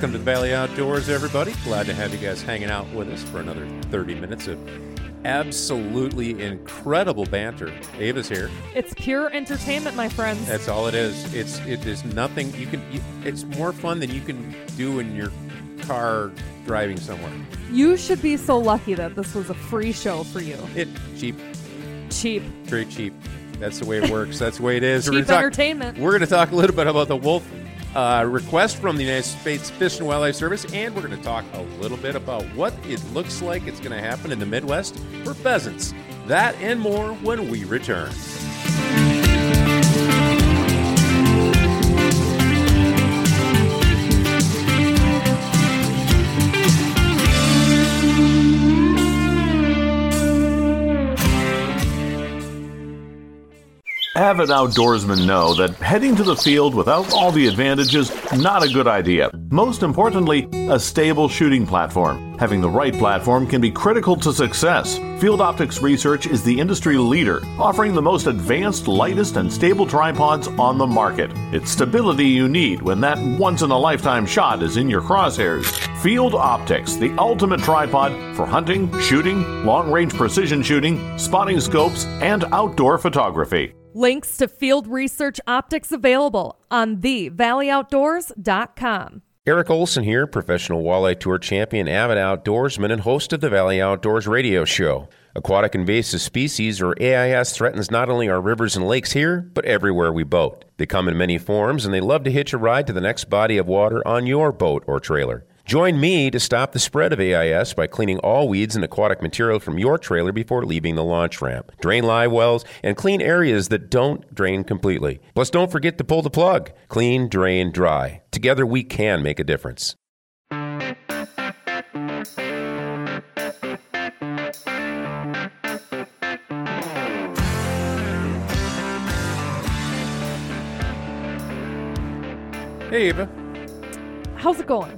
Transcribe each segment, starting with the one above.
Welcome to the Valley Outdoors, everybody. Glad to have you guys hanging out with us for another 30 minutes of absolutely incredible banter. Ava's here. It's pure entertainment, my friends. That's all it is. It is nothing it's more fun than you can do in your car driving somewhere. You should be so lucky that this was a free show for you. Cheap. Very cheap. That's the way it works. That's the way it is. Cheap entertainment. We're going to talk a little bit about the wolf request from the United States Fish and Wildlife Service, and we're going to talk a little bit about what it looks like it's going to happen in the Midwest for pheasants. That and more when we return. Avid outdoorsmen know that heading to the field without all the advantages, not a good idea. Most importantly, a stable shooting platform. Having the right platform can be critical to success. Field Optics Research is the industry leader, offering the most advanced, lightest, and stable tripods on the market. It's stability you need when that once-in-a-lifetime shot is in your crosshairs. Field Optics, the ultimate tripod for hunting, shooting, long-range precision shooting, spotting scopes, and outdoor photography. Links to Field Research Optics available on thevalley.outdoors.com. Eric Olson here, professional walleye tour champion, avid outdoorsman, and host of the Valley Outdoors radio show. Aquatic invasive species, or AIS, threatens not only our rivers and lakes here, but everywhere we boat. They come in many forms, and they love to hitch a ride to the next body of water on your boat or trailer. Join me to stop the spread of AIS by cleaning all weeds and aquatic material from your trailer before leaving the launch ramp. Drain live wells and clean areas that don't drain completely. Plus, don't forget to pull the plug. Clean, drain, dry. Together, we can make a difference. Hey, Ava. How's it going?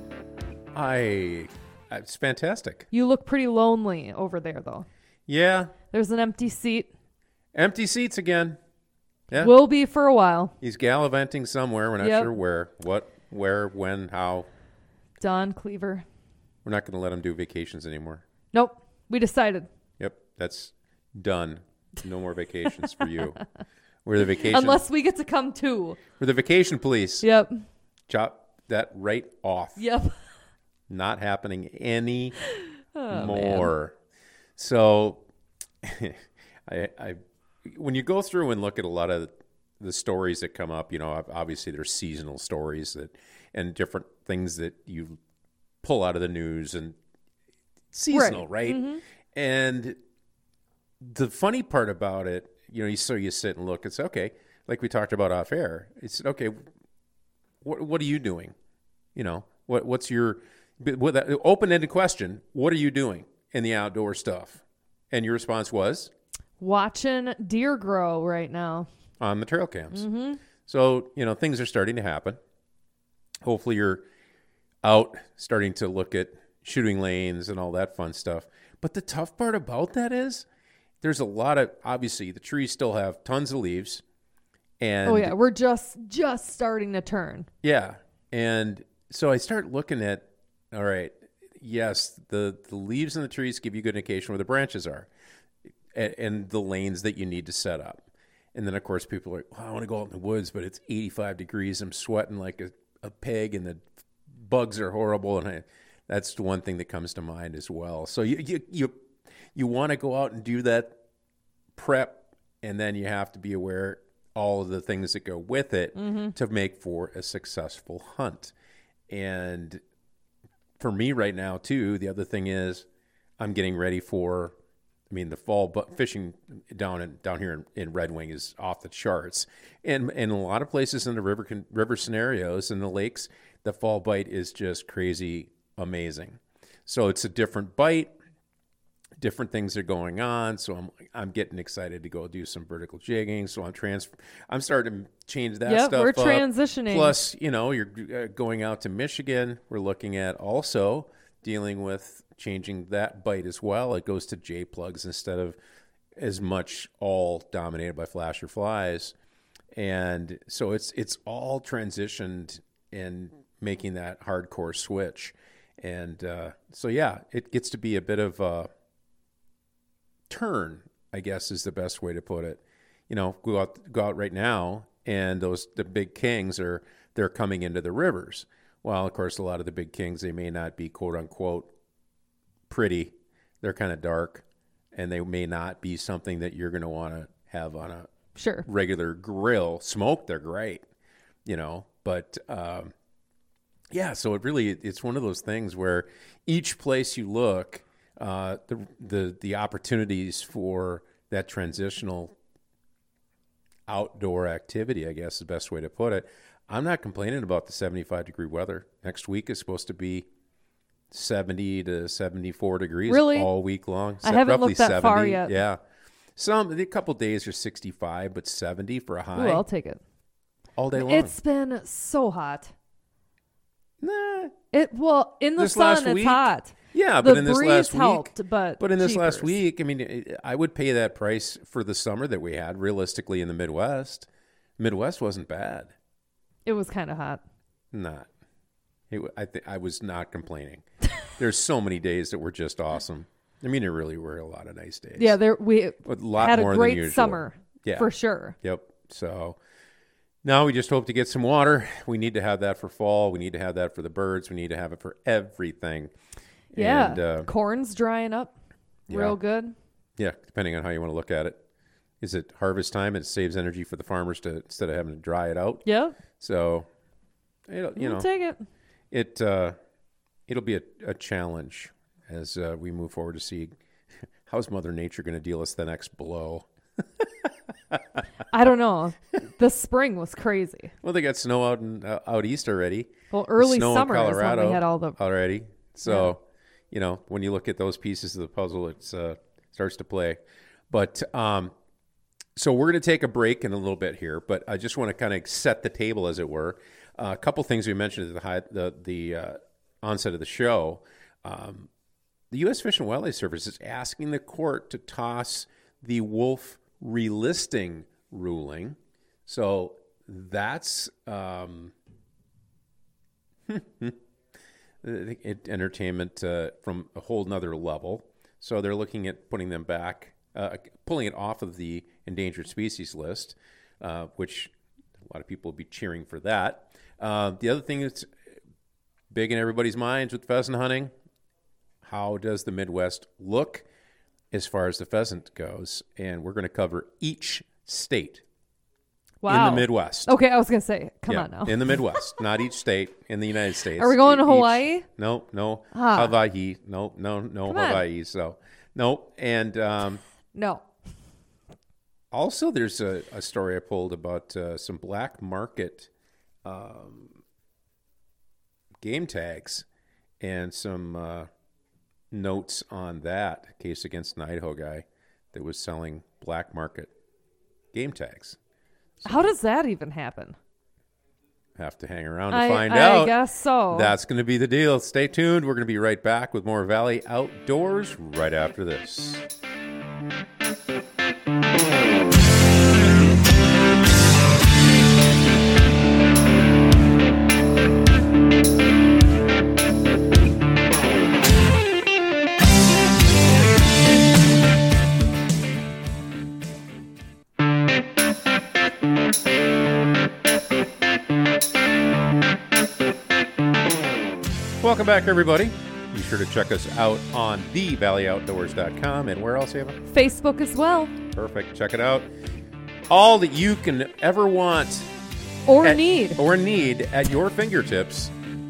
It's fantastic. You look pretty lonely over there, though. Yeah. There's an empty seat. Empty seats again. Yeah. Will be for a while. He's gallivanting somewhere. We're not sure where, what, where, when, how. Don Cleaver. We're not going to let him do vacations anymore. Nope. We decided. Yep. That's done. No more vacations for you. We're the vacation. Unless we get to come too. We're the vacation police. Yep. Chop that right off. Yep. Not happening any more. Man. So, I when you go through and look at a lot of the stories that come up, you know, obviously there's seasonal stories and different things that you pull out of the news and seasonal, right? Mm-hmm. And the funny part about it, you know, you sit and look and say, okay, like we talked about off air, it's okay. What are you doing? You know, what's your with that open-ended question? What are you doing in the outdoor stuff? And your response was watching deer grow right now on the trail cams. Mm-hmm. So you know things are starting to happen. Hopefully, you're out starting to look at shooting lanes and all that fun stuff. But the tough part about that is there's a lot of obviously the trees still have tons of leaves. And oh yeah, we're just starting to turn. Yeah. And so I start looking at, all right, yes, the leaves in the trees give you good indication where the branches are and the lanes that you need to set up. And then, of course, people are like, well, I want to go out in the woods, but it's 85 degrees. I'm sweating like a pig and the bugs are horrible. And that's the one thing that comes to mind as well. So you want to go out and do that prep, and then you have to be aware all of the things that go with it to make for a successful hunt. And for me right now, too, the other thing is I'm getting ready for, the fall fishing down here in Red Wing is off the charts. And in a lot of places in the river scenarios and the lakes, the fall bite is just crazy amazing. So it's a different bite. Different things are going on, so I'm getting excited to go do some vertical jigging. So I'm starting to change that stuff. We're transitioning. Plus, you know, you're going out to Michigan. We're looking at also dealing with changing that bite as well. It goes to J plugs instead of as much all dominated by flasher flies, and so it's all transitioned and making that hardcore switch. And so, yeah, it gets to be a bit of a turn, I guess is the best way to put it. You know, go out right now, and the big kings they're coming into the rivers. Well, of course, a lot of the big kings, they may not be quote unquote pretty. They're kind of dark, and they may not be something that you're going to want to have on a regular grill. Smoked, they're great, you know, but yeah, so it's one of those things where each place you look, the opportunities for that transitional outdoor activity, I guess is the best way to put it. I'm not complaining about the 75-degree weather. Next week is supposed to be 70 to 74 degrees all week long. I haven't looked that 70, far yet. Yeah. A couple days are 65, but 70 for a high. Ooh, I'll take it. All day long. It's been so hot. Nah. In the This sun, last it's week? hot. Yeah, The but in this breeze last week, helped, but in this last jeepers. week, I mean, I would pay that price for the summer that we had. Realistically, in the Midwest, wasn't bad. It was kind of hot. Not. I was not complaining. There's so many days that were just awesome. I mean, there really were a lot of nice days. Yeah, we a lot had more a than great usual. summer, Yeah. for sure. Yep. So now we just hope to get some water. We need to have that for fall. We need to have that for the birds. We need to have it for everything. Yeah, And, corn's drying up real good. yeah, depending on how you want to look at it. Is it harvest time? It saves energy for the farmers instead of having to dry it out. Yeah, So, we'll take it. It'll be a challenge as we move forward to see how's Mother Nature going to deal us the next blow. I don't know. The spring was crazy. Well, they got snow out east already. Well, early Snow in summer is when Colorado we had all the. already. So, when you look at those pieces of the puzzle, it starts to play. But so we're going to take a break in a little bit here, but I just want to kind of set the table, as it were. A couple things we mentioned at the onset of the show. The U.S. Fish and Wildlife Service is asking the court to toss the wolf relisting ruling. So that's entertainment from a whole nother level. So they're looking at putting them back, pulling it off of the endangered species list, which a lot of people will be cheering for that. The other thing that's big in everybody's minds with pheasant hunting, how does the Midwest look as far as the pheasant goes? And we're going to cover each state in the Midwest. Okay, I was going to say, come on now. In the Midwest, not each state in the United States. Are we going to Hawaii? No. Hawaii. No, Hawaii. On. So, no. And no. also, there's a story I pulled about some black market game tags and some notes on that case against an Idaho guy that was selling black market game tags. So how does that even happen? Have to hang around to find out. I guess so. That's going to be the deal. Stay tuned. We're going to be right back with more Valley Outdoors right after this. Welcome back, everybody. Be sure to check us out on thevalleyoutdoors.com and where else, Ava? Facebook as well. Perfect. Check it out. All that you can ever want Or need at your fingertips.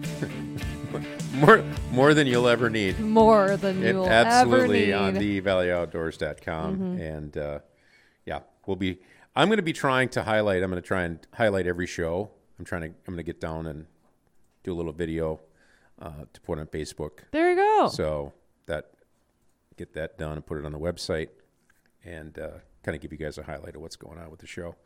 more than you'll ever need. More than you'll absolutely ever need. on thevalleyoutdoors.com. Mm-hmm. And I'm going to be trying to highlight. I'm going to try and highlight every show. I'm going to get down and do a little video to put on Facebook. There you go. So get that done and put it on the website and kind of give you guys a highlight of what's going on with the show.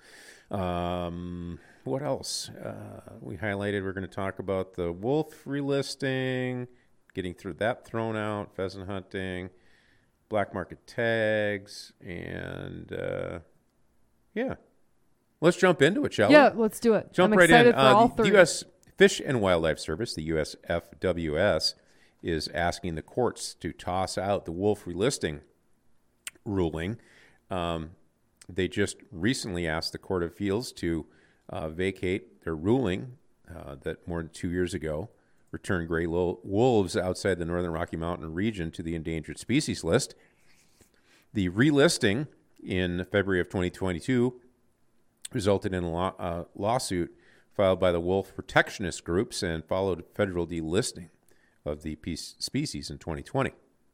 What else? We highlighted, we're going to talk about the wolf relisting, getting through that thrown out, pheasant hunting, black market tags, and let's jump into it, shall we? Yeah, let's do it. Jump I'm right excited in. for all The three. U.S. Fish and Wildlife Service, the USFWS, is asking the courts to toss out the wolf relisting ruling. They just recently asked the Court of Appeals to vacate their ruling that more than 2 years ago returned gray wolves outside the northern Rocky Mountain region to the endangered species list. The relisting in February of 2022 resulted in a lawsuit filed by the wolf protectionist groups and followed federal delisting of the species in 2020.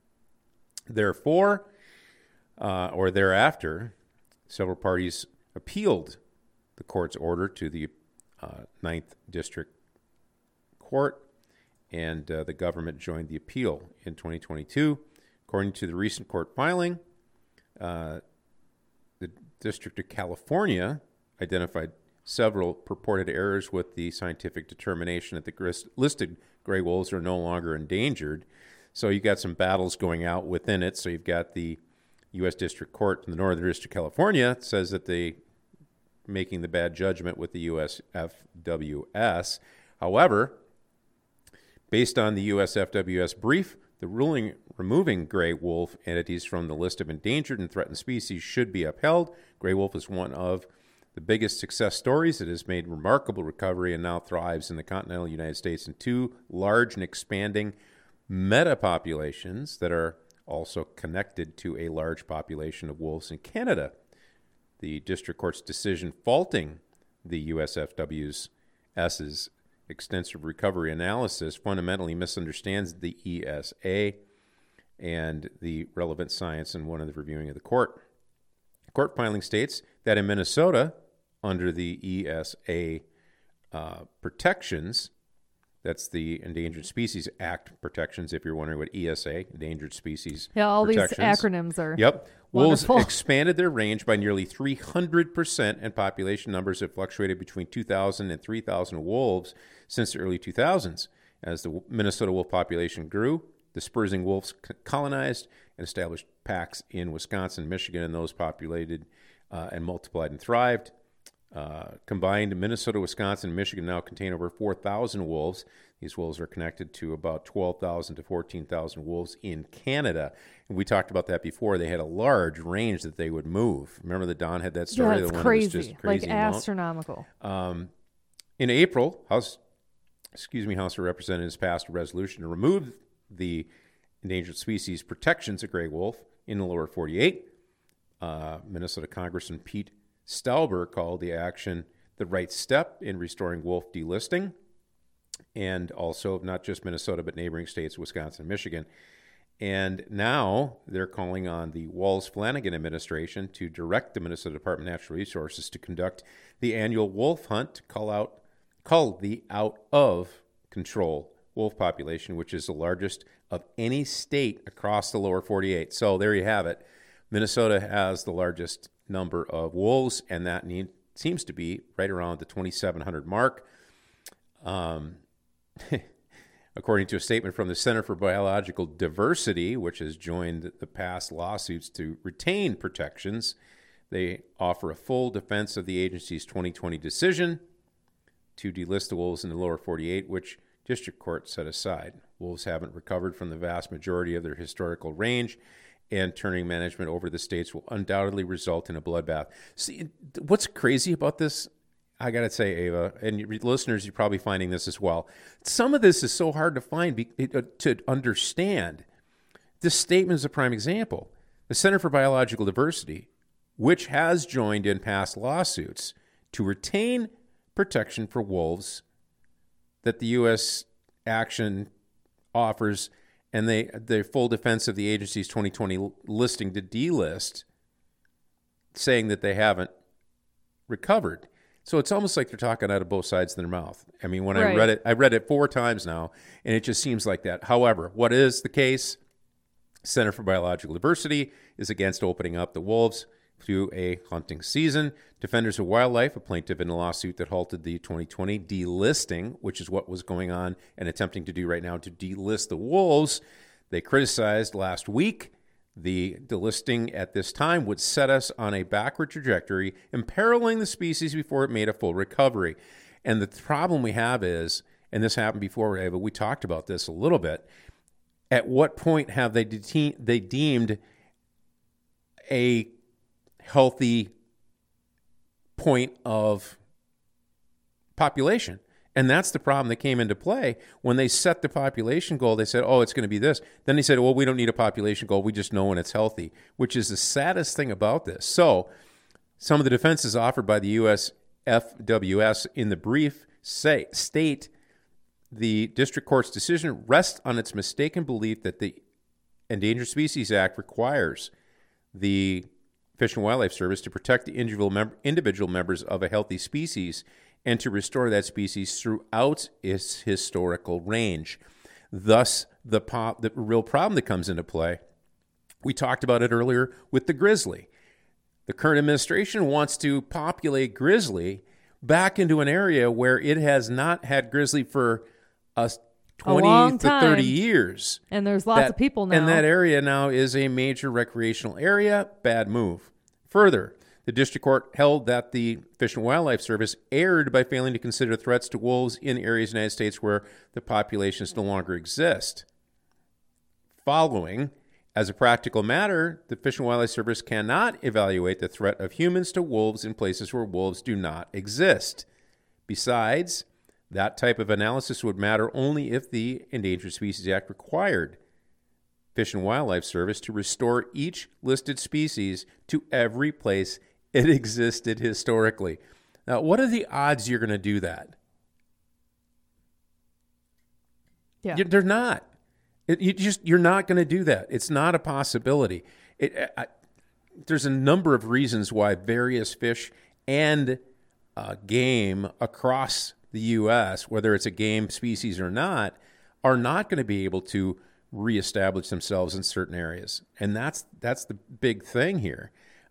Therefore, or thereafter, several parties appealed the court's order to the 9th District Court, and the government joined the appeal in 2022. According to the recent court filing, the District of California identified several purported errors with the scientific determination that the listed gray wolves are no longer endangered. So you've got some battles going out within it. So you've got the U.S. District Court in the Northern District of California says that they making the bad judgment with the USFWS. However, based on the USFWS brief, the ruling removing gray wolf entities from the list of endangered and threatened species should be upheld. Gray wolf is one of the biggest success stories. It has made remarkable recovery and now thrives in the continental United States in two large and expanding metapopulations that are also connected to a large population of wolves in Canada. The district court's decision faulting the USFWS's extensive recovery analysis fundamentally misunderstands the ESA and the relevant science in one of the reviewing of the court. Court filing states that in Minnesota, under the ESA protections, that's the Endangered Species Act protections, if you're wondering what ESA, Endangered Species all Protections. These acronyms are Yep. Wolves wonderful. expanded their range by nearly 300%, and population numbers have fluctuated between 2,000 and 3,000 wolves since the early 2000s. As the Minnesota wolf population grew, dispersing wolves colonized and established packs in Wisconsin, Michigan, and those populated and multiplied and thrived. Combined, Minnesota, Wisconsin, and Michigan now contain over 4,000 wolves. These wolves are connected to about 12,000 to 14,000 wolves in Canada. And we talked about that before. They had a large range that they would move. Remember that Don had that story? Yeah, it's the one crazy. that was just crazy like amount? Astronomical. In April, House of Representatives passed a resolution to remove the endangered species protections of gray wolf in the lower 48. Minnesota Congressman Pete Stauber called the action the right step in restoring wolf delisting, and also not just Minnesota, but neighboring states, Wisconsin and Michigan. And now they're calling on the Walz-Flanagan administration to direct the Minnesota Department of Natural Resources to conduct the annual wolf hunt to call the out-of-control wolf population, which is the largest of any state across the lower 48. So there you have it. Minnesota has the largest number of wolves, and that seems to be right around the 2,700 mark. According to a statement from the Center for Biological Diversity, which has joined the past lawsuits to retain protections, they offer a full defense of the agency's 2020 decision to delist the wolves in the lower 48, which district court set aside. Wolves haven't recovered from the vast majority of their historical range, and turning management over to the states will undoubtedly result in a bloodbath. See, what's crazy about this, I got to say, Ava, and your listeners, you're probably finding this as well. Some of this is so hard to find, to understand. This statement is a prime example. The Center for Biological Diversity, which has joined in past lawsuits to retain protection for wolves that the U.S. action offers, and the full defense of the agency's 2020 listing to delist, saying that they haven't recovered. So it's almost like they're talking out of both sides of their mouth. I mean, when I read it 4 times now, and it just seems like that. However, what is the case? Center for Biological Diversity is against opening up the wolves to a hunting season. Defenders of Wildlife, a plaintiff in a lawsuit that halted the 2020 delisting, which is what was going on and attempting to do right now to delist the wolves, they criticized last week the delisting at this time would set us on a backward trajectory, imperiling the species before it made a full recovery. And the problem we have is and this happened before, Ava, we talked about this a little bit. At what point have they deemed a healthy point of population? And that's the problem that came into play when they set the population goal. They said, oh, it's going to be this. Then they said, well, we don't need a population goal. We just know when it's healthy, which is the saddest thing about this. So some of the defenses offered by the U.S. FWS in the brief state the district court's decision rests on its mistaken belief that the Endangered Species Act requires the Fish and Wildlife Service to protect the individual members of a healthy species and to restore that species throughout its historical range. Thus, the real problem that comes into play, we talked about it earlier with the grizzly. The current administration wants to populate grizzly back into an area where it has not had grizzly for 20 to 30 years. And there's lots of people now. And that area now is a major recreational area. Bad move. Further, the district court held that the Fish and Wildlife Service erred by failing to consider threats to wolves in areas in the United States where the populations no longer exist. Following, as a practical matter, the Fish and Wildlife Service cannot evaluate the threat of humans to wolves in places where wolves do not exist. Besides, that type of analysis would matter only if the Endangered Species Act required Fish and Wildlife Service to restore each listed species to every place it existed historically. Now, what are the odds you're going to do that? Yeah. They're not. You're not going to do that. It's not a possibility. There's a number of reasons why various fish and game across the U.S., whether it's a game species or not, are not going to be able to reestablish themselves in certain areas. And that's the big thing here.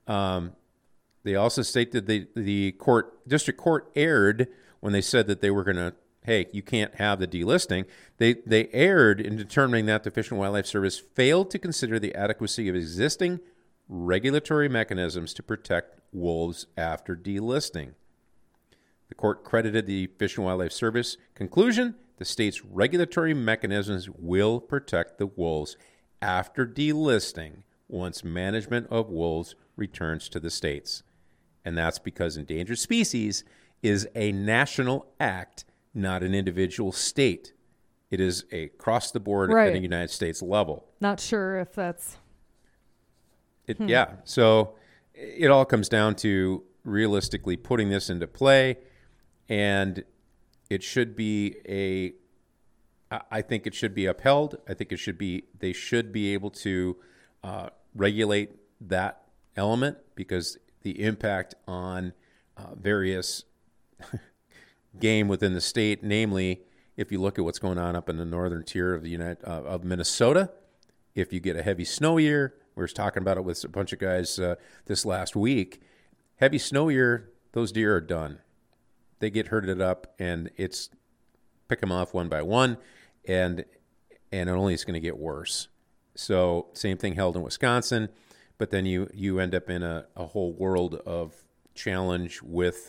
They also state that the district court erred when they said that they were going to, hey, you can't have the delisting. They erred in determining that the Fish and Wildlife Service failed to consider the adequacy of existing regulatory mechanisms to protect wolves after delisting. The court credited the Fish and Wildlife Service conclusion the state's regulatory mechanisms will protect the wolves after delisting once management of wolves returns to the states. And that's because endangered species is a national act, not an individual state. It is a across-the-board at a United States level. Not sure if that's... Yeah, so it all comes down to realistically putting this into play, and it should be I think it should be upheld. I think they should be able to regulate that element because the impact on various game within the state, namely, if you look at what's going on up in the northern tier of of Minnesota, if you get a heavy snow year, we were talking about it with a bunch of guys this last week. Heavy snow year, those deer are done. They get herded up, and it's pick them off one by one, and it only is going to get worse. So same thing held in Wisconsin, but then you end up in a whole world of challenge with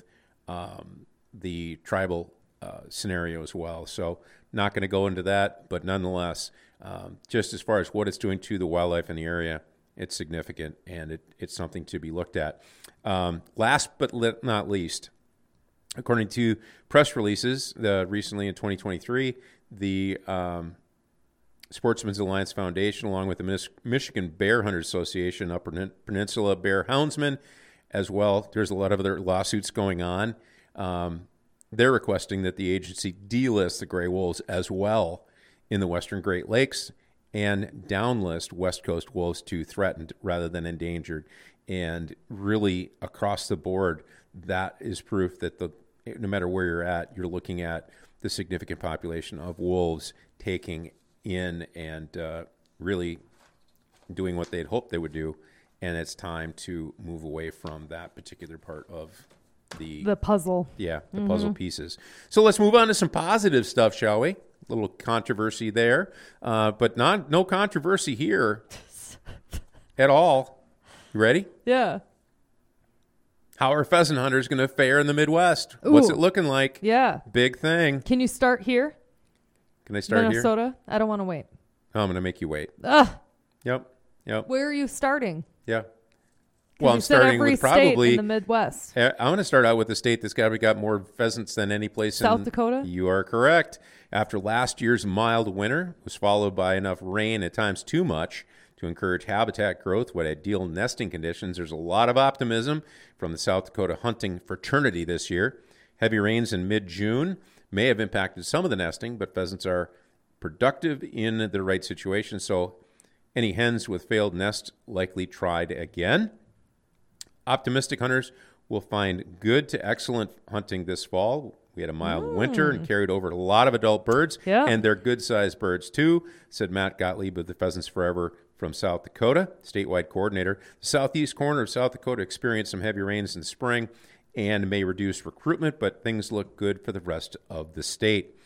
the tribal scenario as well. So not going to go into that, but nonetheless, just as far as what it's doing to the wildlife in the area, it's significant, and it's something to be looked at. Last but not least, according to press releases recently in 2023, the Sportsmen's Alliance Foundation, along with the Michigan Bear Hunters Association, Upper Peninsula Bear Houndsmen, as well, there's a lot of other lawsuits going on. They're requesting that the agency delist the gray wolves as well in the Western Great Lakes and downlist West Coast wolves to threatened rather than endangered. And really, across the board, that is proof that no matter where you're at, you're looking at the significant population of wolves taking in and really doing what they'd hoped they would do. And it's time to move away from that particular part of the puzzle. Yeah, the puzzle pieces. So let's move on to some positive stuff, shall we? A little controversy there, but no controversy here at all. You ready? Yeah. How are pheasant hunters going to fare in the Midwest? Ooh. What's it looking like? Yeah. Big thing. Can you start here? Can I start here? Minnesota? I don't want to wait. Oh, I'm going to make you wait. Ugh. Yep. Where are you starting? Yeah. 'Cause Well, you I'm said starting every with state probably in the Midwest. I'm going to start out with the state that's got more pheasants than any place in South Dakota? You are correct. After last year's mild winter was followed by enough rain, at times too much, to encourage habitat growth with ideal nesting conditions, there's a lot of optimism from the South Dakota hunting fraternity this year. Heavy rains in mid-June may have impacted some of the nesting, but pheasants are productive in the right situation, so any hens with failed nests likely tried again. Optimistic hunters will find good to excellent hunting this fall. We had a mild winter and carried over a lot of adult birds, and they're good-sized birds too, said Matt Gottlieb of the Pheasants Forever from South Dakota, statewide coordinator. The southeast corner of South Dakota experienced some heavy rains in the spring and may reduce recruitment, but things look good for the rest of the state.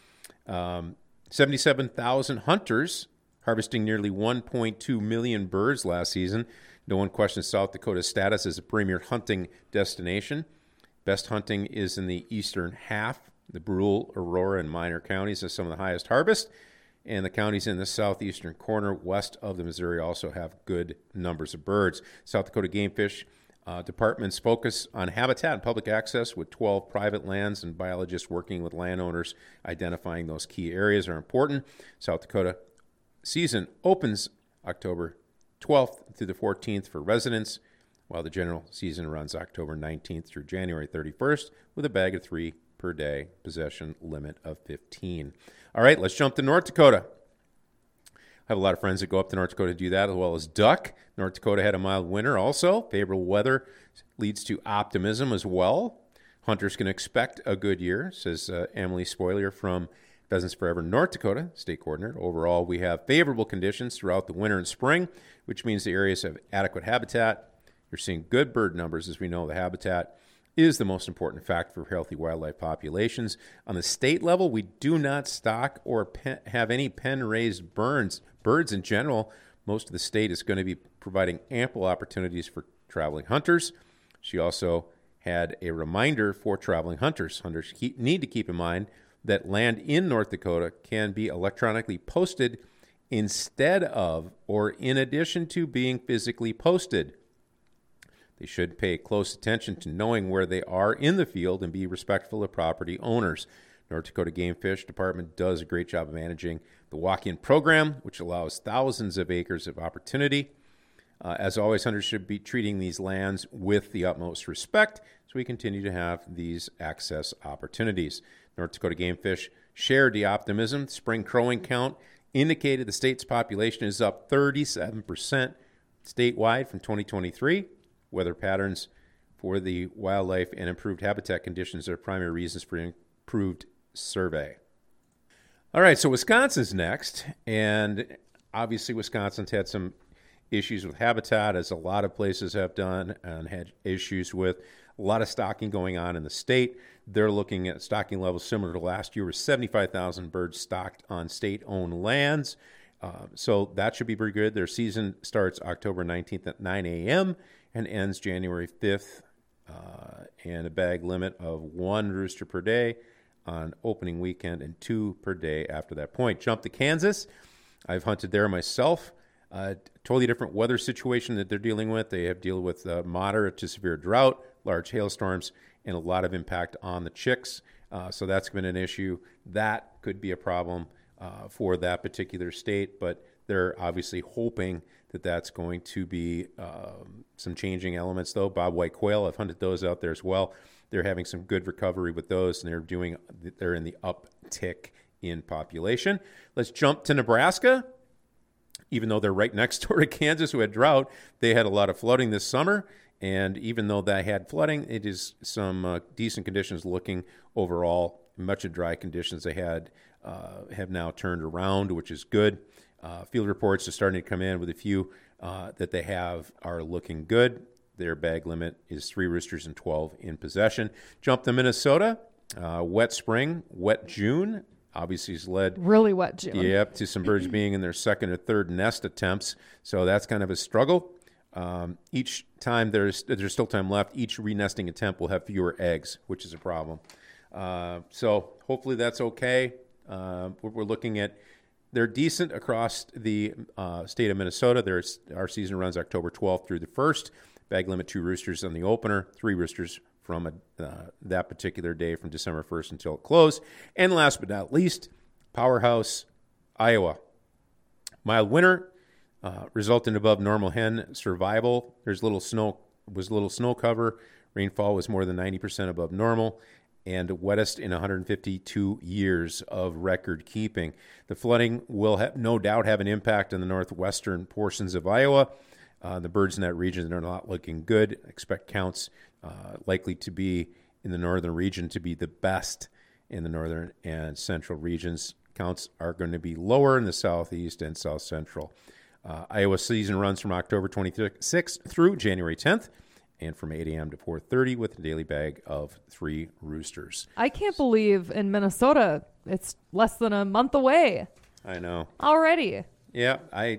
77,000 hunters harvesting nearly 1.2 million birds last season. No one questions South Dakota's status as a premier hunting destination. Best hunting is in the eastern half. The Brule, Aurora, and Minor counties have some of the highest harvest, and the counties in the southeastern corner west of the Missouri also have good numbers of birds. South Dakota Game Fish Departments focus on habitat and public access with 12 private lands, and biologists working with landowners identifying those key areas are important. South Dakota season opens October 12th through the 14th for residents, while the general season runs October 19th through January 31st with a bag of 3 per day, possession limit of 15. All right, let's jump to North Dakota. I have a lot of friends that go up to North Dakota to do that, as well as duck. North Dakota had a mild winter also. Favorable weather leads to optimism as well. Hunters can expect a good year, says Emily Spoiler from Pheasants Forever North Dakota, state coordinator. Overall, we have favorable conditions throughout the winter and spring, which means the areas have adequate habitat. You're seeing good bird numbers. As we know, the habitat is the most important factor for healthy wildlife populations. On the state level, we do not stock or have any pen-raised birds in general. Most of the state is going to be providing ample opportunities for traveling hunters. She also had a reminder for traveling hunters. Hunters need to keep in mind that land in North Dakota can be electronically posted instead of or in addition to being physically posted. They should pay close attention to knowing where they are in the field and be respectful of property owners. North Dakota Game Fish Department does a great job of managing the walk-in program, which allows thousands of acres of opportunity. As always, hunters should be treating these lands with the utmost respect so we continue to have these access opportunities. North Dakota Game Fish shared the optimism. Spring crowing count indicated the state's population is up 37% statewide from 2023. Weather patterns for the wildlife and improved habitat conditions are primary reasons for improved survey. All right, so Wisconsin's next, and obviously Wisconsin's had some issues with habitat, as a lot of places have done, and had issues with a lot of stocking going on in the state. They're looking at stocking levels similar to last year, with 75,000 birds stocked on state-owned lands. So that should be pretty good. Their season starts October 19th at 9 a.m. and ends January 5th, and a bag limit of 1 rooster per day on opening weekend and 2 per day after that point. Jump to Kansas. I've hunted there myself. Totally different weather situation that they're dealing with. They have dealt with moderate to severe drought, large hailstorms, and a lot of impact on the chicks. So that's been an issue. That could be a problem for that particular state, but they're obviously hoping that that's going to be some changing elements, though. Bob White quail, I've hunted those out there as well. They're having some good recovery with those, and they're in the uptick in population. Let's jump to Nebraska. Even though they're right next door to Kansas, who had drought, they had a lot of flooding this summer. And even though they had flooding, it is some decent conditions looking overall. Much of dry conditions they had have now turned around, which is good. Field reports are starting to come in with a few that they have are looking good. Their bag limit is 3 roosters and 12 in possession. Jump to Minnesota. Wet spring, wet June. Obviously has led really wet June. Yep, to some birds being in their second or third nest attempts. So that's kind of a struggle. Each time there's still time left, each renesting attempt will have fewer eggs, which is a problem. So hopefully that's okay. We're looking at, they're decent across the state of Minnesota. Our season runs October 12th through the 1st. Bag limit 2 roosters on the opener, 3 roosters from that particular day from December 1st until it closed. And last but not least, Powerhouse, Iowa. Mild winter resulted in above normal hen survival. Was little snow cover. Rainfall was more than 90% above normal, and wettest in 152 years of record keeping. The flooding will no doubt have an impact on the northwestern portions of Iowa. The birds in that region are not looking good. Expect counts likely to be in the northern region to be the best in the northern and central regions. Counts are going to be lower in the southeast and south central. Iowa season runs from October 26th through January 10th. And from 8 a.m. to 4:30 with a daily bag of 3 roosters. I can't believe in Minnesota it's less than a month away. I know. Already. Yeah,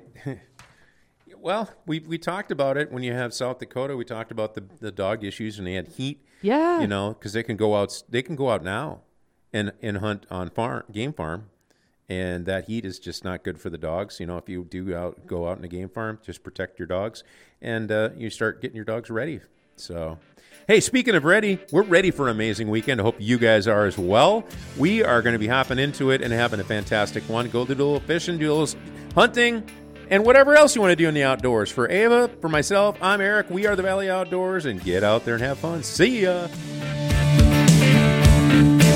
well, we talked about it when you have South Dakota. We talked about the dog issues, and they had heat. Yeah. Because they can go out. They can go out now and hunt on game farm, and that heat is just not good for the dogs. If you do go out in a game farm, just protect your dogs, and you start getting your dogs ready. So, hey, speaking of ready, we're ready for an amazing weekend. I hope you guys are as well. We are going to be hopping into it and having a fantastic one. Go do a little fishing, do a little hunting, and whatever else you want to do in the outdoors. For Ava, for myself, I'm Eric. We are the Valley Outdoors, and get out there and have fun. See ya.